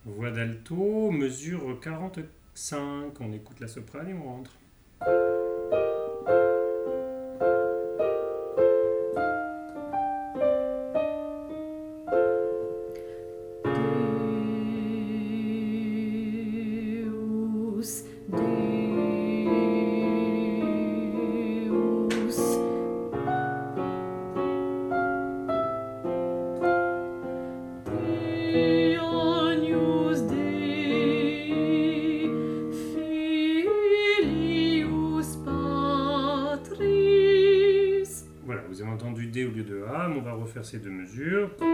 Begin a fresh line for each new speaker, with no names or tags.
Voix d'alto, mesure 45. On écoute la soprane et on rentre.
Deus, Deus, Agnus Dei, Filius Patris.
Voilà, vous avez entendu D au lieu de A, mais on va refaire ces deux mesures.